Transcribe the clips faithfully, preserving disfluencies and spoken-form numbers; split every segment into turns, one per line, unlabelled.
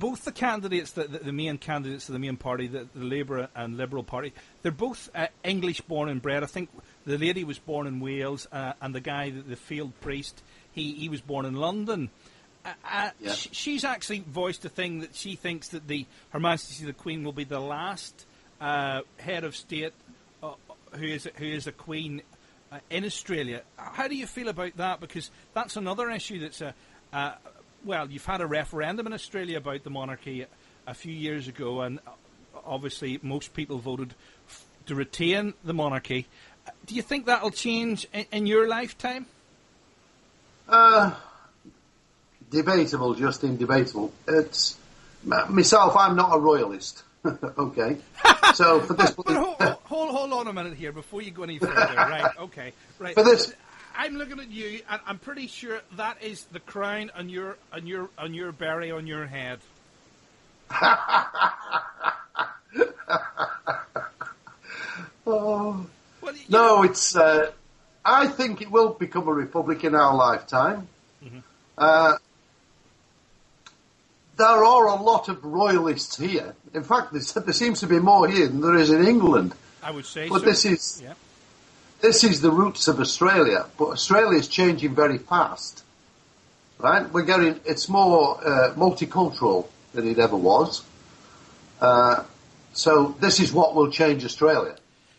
both the candidates, the, the, the main candidates of the main party, the, the Labour and Liberal Party, they're both uh, English-born and bred. I think the lady was born in Wales, uh, and the guy, the, the field priest, he, he was born in London. Uh, uh,
yeah.
sh- she's actually voiced a thing that she thinks that the Her Majesty the Queen will be the last uh, head of state uh, who is who is a queen uh, in Australia. How do you feel about that? Because that's another issue that's a uh, well, you've had a referendum in Australia about the monarchy a few years ago, and obviously most people voted f- to retain the monarchy. Do you think that'll change in, in your lifetime?
Uh, debatable, Justin, debatable. It's myself. I'm not a royalist. Okay, so for this,
but, but hold, hold, hold on a minute here before you go any further. Right? Okay. Right.
For this,
I'm looking at you, and I'm pretty sure that is the crown on your on your on your berry on your head.
oh.
Well,
no,
know.
it's. Uh, I think it will become a republic in our lifetime. Mm-hmm. Uh, there are a lot of royalists here. In fact, there seems to be more here than there is in England.
I would say
but
so.
this is
yeah.
this is the roots of Australia. But Australia is changing very fast, right? We're getting it's more uh, multicultural than it ever was. Uh, so this is what will change Australia.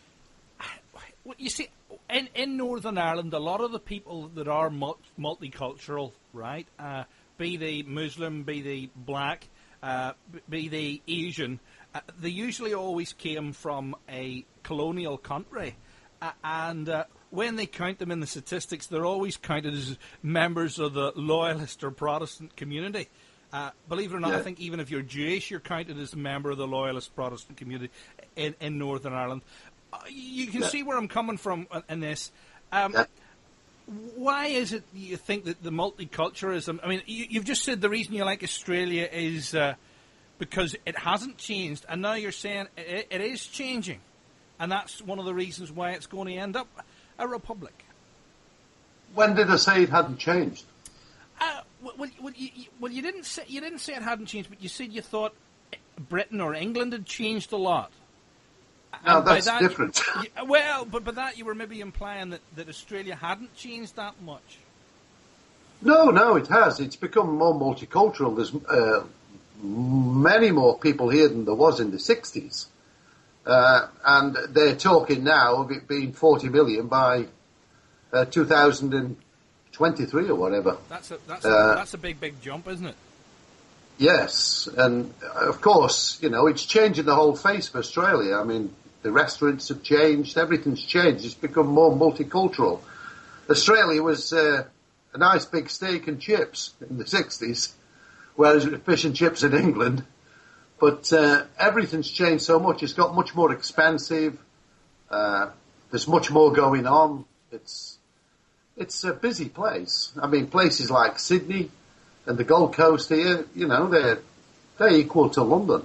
Well, you see, in in Northern Ireland, a lot of the people that are multicultural, right? Uh, be they Muslim, be they black, uh, be they Asian, uh, they usually always came from a colonial country. Uh, and uh, when they count them in the statistics, they're always counted as members of the loyalist or Protestant community. Uh, believe it or not, yeah. I think even if you're Jewish, you're counted as a member of the loyalist Protestant community in, in Northern Ireland. Uh, you can yeah. see where I'm coming from in this. Um, yeah. Why is it you think that the multiculturalism... I mean, you, you've just said the reason you like Australia is uh, because it hasn't changed, and now you're saying it, it is changing, and that's one of the reasons why it's going to end up a republic.
When did I say it hadn't changed?
Uh, well, well, you, well, you didn't say you didn't say it hadn't changed, but you said you thought Britain or England had changed a lot.
No, that's
that,
different.
You, well, but by that you were maybe implying that, that Australia hadn't changed that much.
No, no, it has. It's become more multicultural. There's uh, many more people here than there was in the sixties. Uh, and they're talking now of it being forty million by uh, two thousand twenty-three or whatever.
That's a, that's,
uh,
a, that's a big, big jump, isn't it?
Yes, and of course, you know, it's changing the whole face of Australia. I mean, the restaurants have changed, everything's changed, it's become more multicultural. Australia was uh, a nice big steak and chips in the sixties, whereas it was fish and chips in England. But uh, everything's changed so much, it's got much more expensive, uh, there's much more going on, it's, it's a busy place. I mean, places like Sydney and the Gold Coast here, you know, they're they're equal to London.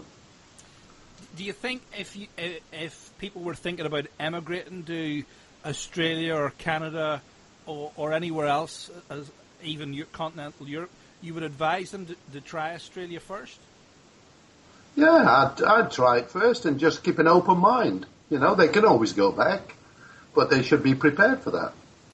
Do you think if you, if people were thinking about emigrating to Australia or Canada or, or anywhere else, as even continental Europe, you would advise them to, to try Australia first?
Yeah, I'd, I'd try it first and just keep an open mind. You know, they can always go back, but they should be prepared for that.